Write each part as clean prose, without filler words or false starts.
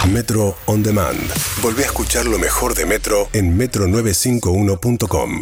Metro On Demand. Volvé a escuchar lo mejor de Metro en metro951.com.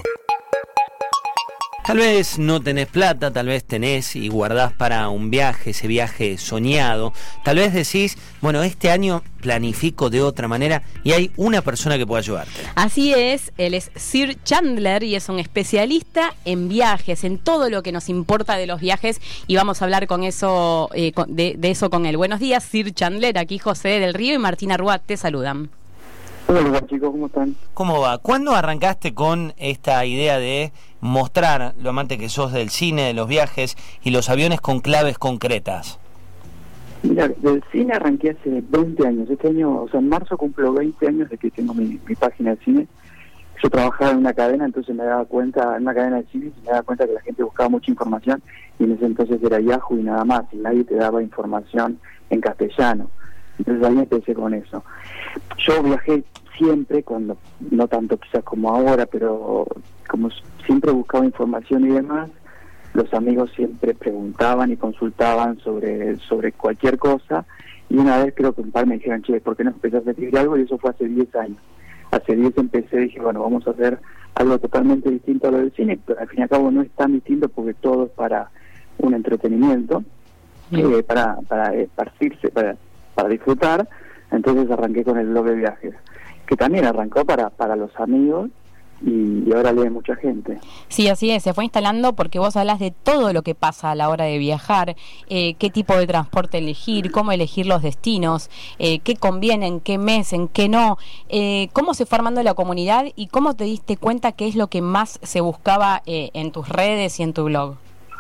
Tal vez no tenés plata, tal vez tenés y guardás para un viaje, ese viaje soñado. Tal vez decís, bueno, este año planifico de otra manera y hay una persona que puede ayudarte. Así es, él es Sir Chandler y es un especialista en viajes, en todo lo que nos importa de los viajes, y vamos a hablar con eso, de eso con él. Buenos días, Sir Chandler. Aquí José del Río y Martina Rúa te saludan. Hola chicos, ¿cómo están? ¿Cómo va? ¿Cuándo arrancaste con esta idea de mostrar lo amante que sos del cine, de los viajes y los aviones con claves concretas? Mira, del cine arranqué hace 20 años. Este año, o sea, en marzo cumplo 20 años de que tengo mi página de cine. Yo trabajaba en una cadena, entonces me daba cuenta, en una cadena de cine, me daba cuenta que la gente buscaba mucha información, y en ese entonces era Yahoo y nada más, y nadie te daba información en castellano. Entonces ahí empecé con eso. Yo viajé siempre, cuando no tanto quizás como ahora, pero como siempre buscaba información y demás. Los amigos siempre preguntaban y consultaban sobre cualquier cosa, y una vez creo que un par me dijeron, che, ¿por qué no empezás a escribir algo? Y eso fue hace 10 años. Hace 10 empecé, dije, bueno, vamos a hacer algo totalmente distinto a lo del cine, pero al fin y al cabo no es tan distinto porque todo es para un entretenimiento, para esparcirse, para disfrutar. Entonces arranqué con el blog de viajes, que también arrancó para los amigos, y ahora lee mucha gente. Sí, así es, se fue instalando porque vos hablas de todo lo que pasa a la hora de viajar, qué tipo de transporte elegir, cómo elegir los destinos, qué conviene, en qué mes, en qué no, cómo se fue armando la comunidad y cómo te diste cuenta qué es lo que más se buscaba en tus redes y en tu blog.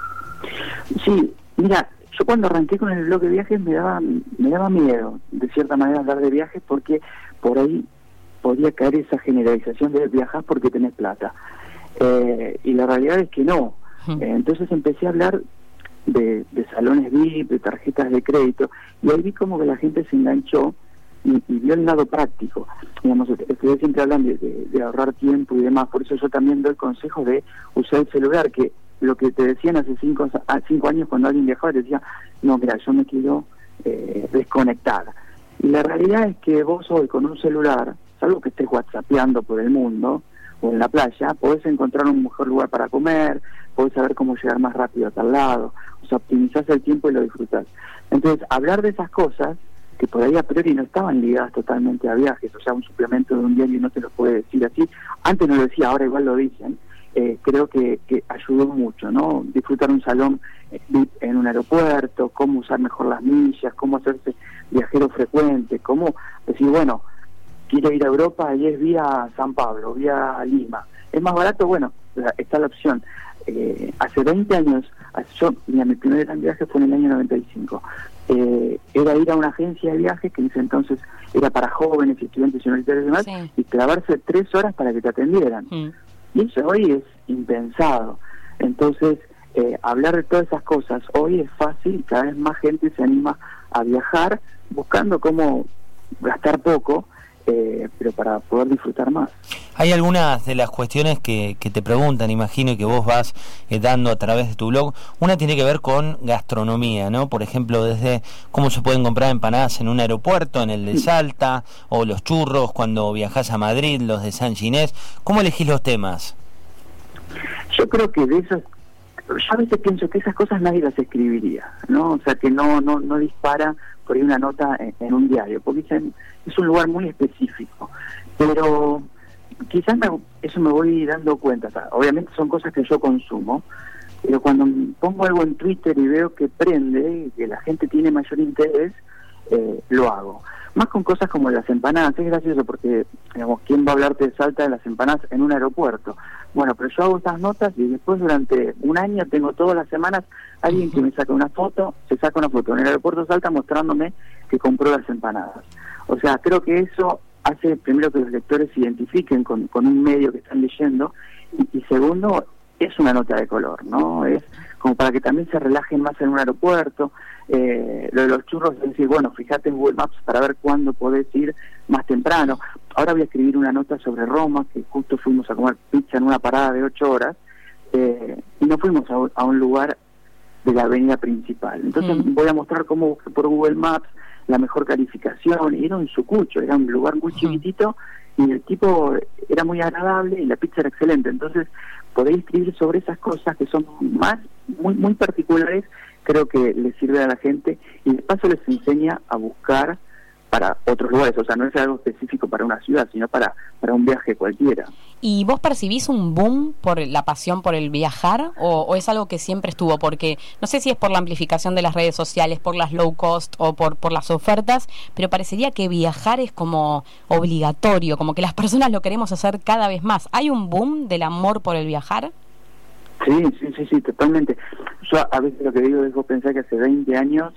Sí, mira, yo cuando arranqué con el blog de viajes me daba miedo, de cierta manera, hablar de viajes, porque por ahí podía caer esa generalización de viajar porque tenés plata. Y la realidad es que no. Entonces empecé a hablar de salones VIP, de tarjetas de crédito, y ahí vi como que la gente se enganchó y vio el lado práctico. Digamos, ustedes siempre hablan de ahorrar tiempo y demás, por eso yo también doy consejos de usar el celular, que lo que te decían hace 5 años cuando alguien viajaba, te decía, no, mira, yo me quiero desconectar. Y la realidad es que vos hoy con un celular, salvo que estés whatsappeando por el mundo o en la playa, podés encontrar un mejor lugar para comer, podés saber cómo llegar más rápido a tal lado, o sea, optimizás el tiempo y lo disfrutás. Entonces, hablar de esas cosas, que por ahí a priori no estaban ligadas totalmente a viajes, o sea, un suplemento de un diario no te lo puede decir así, antes no lo decía, ahora igual lo dicen, creo que ayudó mucho, ¿no? Disfrutar un salón VIP en un aeropuerto, cómo usar mejor las millas, cómo hacerse viajero frecuente, cómo decir, bueno, quiero ir a Europa y es vía San Pablo, vía Lima. ¿Es más barato? Bueno, está la opción. Hace 20 años, mi primer gran viaje fue en el año 95. Era ir a una agencia de viajes que en ese entonces era para jóvenes, estudiantes universitarios y demás, sí, y clavarse 3 horas para que te atendieran. Y eso hoy es impensado. Entonces, hablar de todas esas cosas hoy es fácil, y cada vez más gente se anima a viajar buscando cómo gastar poco, pero para poder disfrutar más. Hay algunas de las cuestiones que te preguntan, imagino, y que vos vas dando a través de tu blog. Una tiene que ver con gastronomía, ¿no? Por ejemplo, desde cómo se pueden comprar empanadas en un aeropuerto, en el de Salta, o los churros cuando viajás a Madrid, los de San Ginés. ¿Cómo elegís los temas? Yo creo que de esas, yo a veces pienso que esas cosas nadie las escribiría, ¿no? O sea, que no dispara por ahí una nota en un diario, porque es un lugar muy específico, pero quizás eso me voy dando cuenta. O sea, obviamente son cosas que yo consumo, pero cuando pongo algo en Twitter y veo que prende, que la gente tiene mayor interés, lo hago. Más con cosas como las empanadas. Es gracioso porque, digamos, ¿quién va a hablarte de Salta de las empanadas en un aeropuerto? Bueno, pero yo hago estas notas y después durante un año tengo todas las semanas alguien que me saca una foto, se saca una foto en el aeropuerto de Salta mostrándome que compró las empanadas. O sea, creo que eso hace primero que los lectores se identifiquen con un medio que están leyendo, y segundo, es una nota de color, ¿no? Es como para que también se relajen más en un aeropuerto. Lo de los churros es decir, bueno, fíjate en Google Maps para ver cuándo podés ir más temprano. Ahora voy a escribir una nota sobre Roma, que justo fuimos a comer pizza en una parada de 8 horas, y no fuimos a un lugar de la avenida principal. Entonces voy a mostrar cómo busqué por Google Maps la mejor calificación, y era un sucucho, era un lugar muy chiquitito, y el tipo era muy agradable y la pizza era excelente. Entonces podéis escribir sobre esas cosas que son muy particulares, creo que les sirve a la gente, y de paso les enseña a buscar para otros lugares, o sea, no es algo específico para una ciudad, sino para un viaje cualquiera. ¿Y vos percibís un boom por la pasión por el viajar o es algo que siempre estuvo? Porque no sé si es por la amplificación de las redes sociales, por las low cost o por las ofertas, pero parecería que viajar es como obligatorio, como que las personas lo queremos hacer cada vez más. ¿Hay un boom del amor por el viajar? Sí, totalmente. Yo a veces lo que digo es, vos pensás que hace 20 años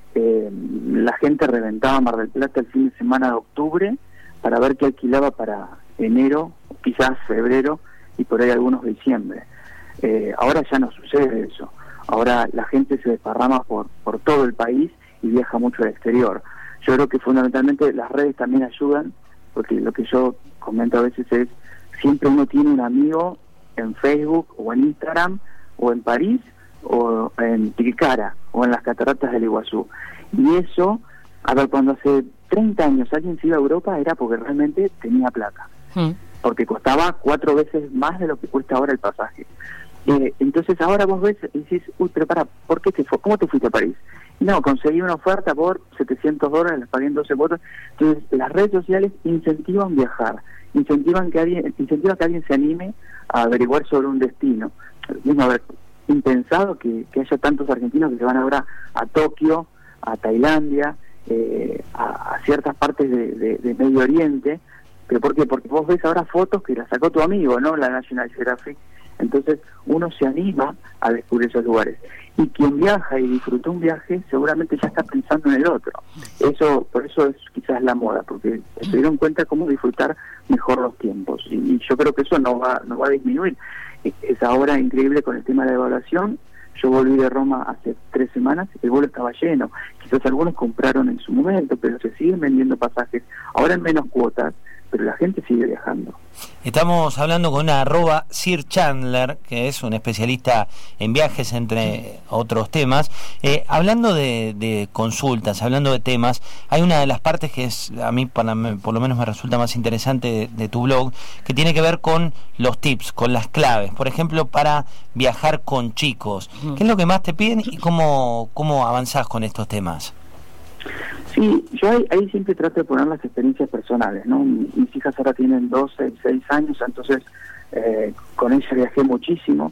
la gente reventaba Mar del Plata el fin de semana de octubre para ver qué alquilaba para enero, quizás febrero y por ahí algunos diciembre. Ahora ya no sucede eso. Ahora la gente se desparrama por todo el país y viaja mucho al exterior. Yo creo que fundamentalmente las redes también ayudan, porque lo que yo comento a veces es, siempre uno tiene un amigo en Facebook o en Instagram o en París o en Tilcara o en las cataratas del Iguazú. Y eso, a ver, cuando hace 30 años alguien se iba a Europa era porque realmente tenía plata, porque costaba 4 veces más de lo que cuesta ahora el pasaje. Entonces ahora vos ves y decís, uy, pero ¿por qué ¿cómo te fuiste a París? Y no, conseguí una oferta por $700, las pagué en 12 cuotas. Entonces las redes sociales incentivan viajar, incentivan que alguien se anime a averiguar sobre un destino. Mismo, a ver, impensado que haya tantos argentinos que se van ahora a Tokio, a Tailandia, a ciertas partes de Medio Oriente. ¿Pero por qué? Porque vos ves ahora fotos que las sacó tu amigo, ¿no? La National Geographic. Entonces uno se anima a descubrir esos lugares. Y quien viaja y disfrutó un viaje seguramente ya está pensando en el otro. Por eso es quizás la moda, porque se dieron cuenta cómo disfrutar mejor los tiempos. Y yo creo que eso no va a disminuir. Es ahora increíble con el tema de la evaluación. Yo volví de Roma hace 3 semanas y el vuelo estaba lleno. Quizás algunos compraron en su momento, pero se siguen vendiendo pasajes, ahora en menos cuotas, pero la gente sigue viajando. Estamos hablando con una @Sir Chandler, que es un especialista en viajes, entre otros temas. Hablando de consultas, hablando de temas, hay una de las partes que es, a mí por lo menos me resulta más interesante de tu blog, que tiene que ver con los tips, con las claves, por ejemplo, para viajar con chicos. ¿Qué es lo que más te piden y cómo avanzás con estos temas? Sí, yo ahí siempre trato de poner las experiencias personales, ¿no? Mis hijas ahora tienen 12 y 6 años, entonces con ella viajé muchísimo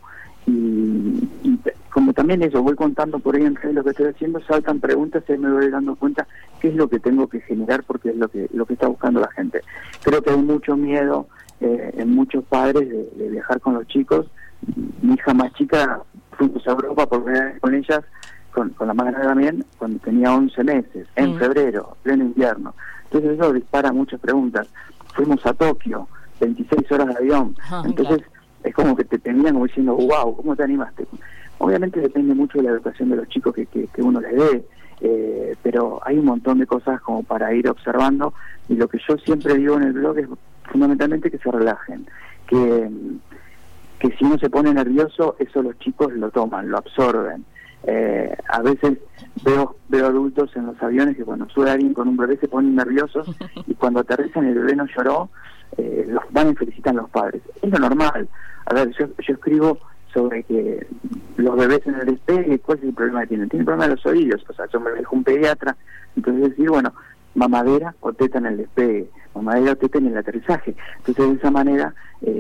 y como también eso, voy contando por ahí en redes lo que estoy haciendo, saltan preguntas y me voy dando cuenta qué es lo que tengo que generar, porque es lo que está buscando la gente. Creo que hay mucho miedo en muchos padres de viajar con los chicos. Mi hija más chica, fuimos a Europa por primera vez con ellas, con la más grande también, cuando tenía 11 meses, en febrero, pleno invierno. Entonces eso dispara muchas preguntas. Fuimos a Tokio, 26 horas de avión. Entonces es como que te tenían como diciendo, wow, ¿cómo te animaste? Obviamente depende mucho de la educación de los chicos que uno les dé, pero hay un montón de cosas como para ir observando, y lo que yo siempre digo en el blog es fundamentalmente que se relajen, que si uno se pone nervioso, eso los chicos lo toman, lo absorben. A veces veo adultos en los aviones que cuando sube alguien con un bebé se ponen nerviosos y cuando aterrizan el bebé no lloró, los van y felicitan los padres. Es lo normal. A ver, yo escribo sobre que los bebés en el despegue, ¿cuál es el problema que tienen? Tienen problema de los oídos. O sea, yo me lo dijo un pediatra, entonces decir, bueno, mamadera o teta en el despegue, mamadera o teta en el aterrizaje. Entonces de esa manera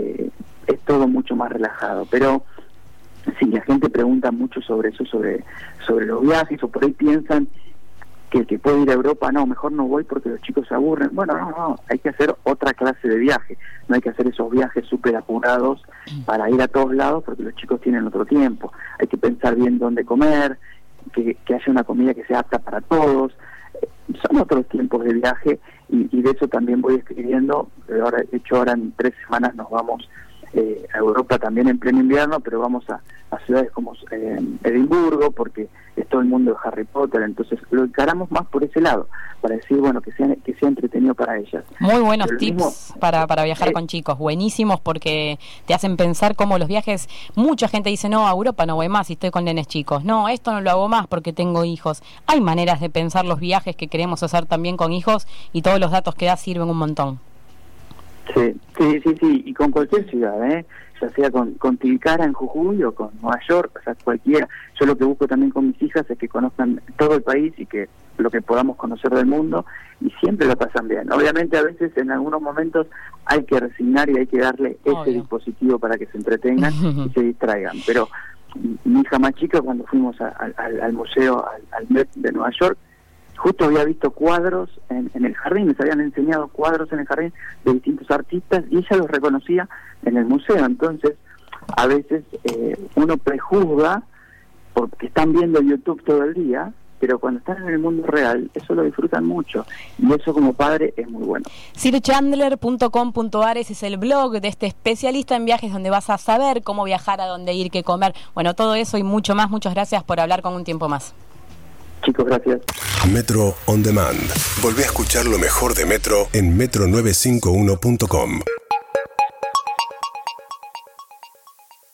es todo mucho más relajado. Pero sí, la gente pregunta mucho sobre eso, sobre los viajes, o por ahí piensan que el que puede ir a Europa, no, mejor no voy porque los chicos se aburren. Bueno, no, hay que hacer otra clase de viaje, no hay que hacer esos viajes súper apurados para ir a todos lados porque los chicos tienen otro tiempo. Hay que pensar bien dónde comer, que haya una comida que sea apta para todos. Son otros tiempos de viaje y de eso también voy escribiendo. Ahora en 3 semanas nos vamos a Europa también en pleno invierno, pero vamos a ciudades como Edimburgo, porque es todo el mundo de Harry Potter, entonces lo encaramos más por ese lado, para decir, bueno, que sea entretenido para ellas. Muy buenos tips para viajar con chicos, buenísimos, porque te hacen pensar cómo los viajes, mucha gente dice, no, a Europa no voy más si estoy con nenes chicos, no, esto no lo hago más porque tengo hijos. Hay maneras de pensar los viajes que queremos hacer también con hijos, y todos los datos que das sirven un montón. Sí, y con cualquier ciudad, ya sea con Tilcara en Jujuy o con Nueva York, o sea, cualquiera. Yo lo que busco también con mis hijas es que conozcan todo el país y que lo que podamos conocer del mundo, y siempre lo pasan bien. Obviamente a veces en algunos momentos hay que resignar y hay que darle ese dispositivo para que se entretengan y se distraigan, pero mi hija más chica, cuando fuimos al museo, al Met de Nueva York, justo había visto cuadros en el jardín, les habían enseñado cuadros en el jardín de distintos artistas y ella los reconocía en el museo. Entonces, a veces uno prejuzga porque están viendo YouTube todo el día, pero cuando están en el mundo real, eso lo disfrutan mucho, y eso como padre es muy bueno. CirChandler.com.ar, ese es el blog de este especialista en viajes, donde vas a saber cómo viajar, a dónde ir, qué comer, bueno, todo eso y mucho más. Muchas gracias por hablar con Un Tiempo Más. Chicos, gracias. Metro On Demand. Volvé a escuchar lo mejor de Metro en metro951.com.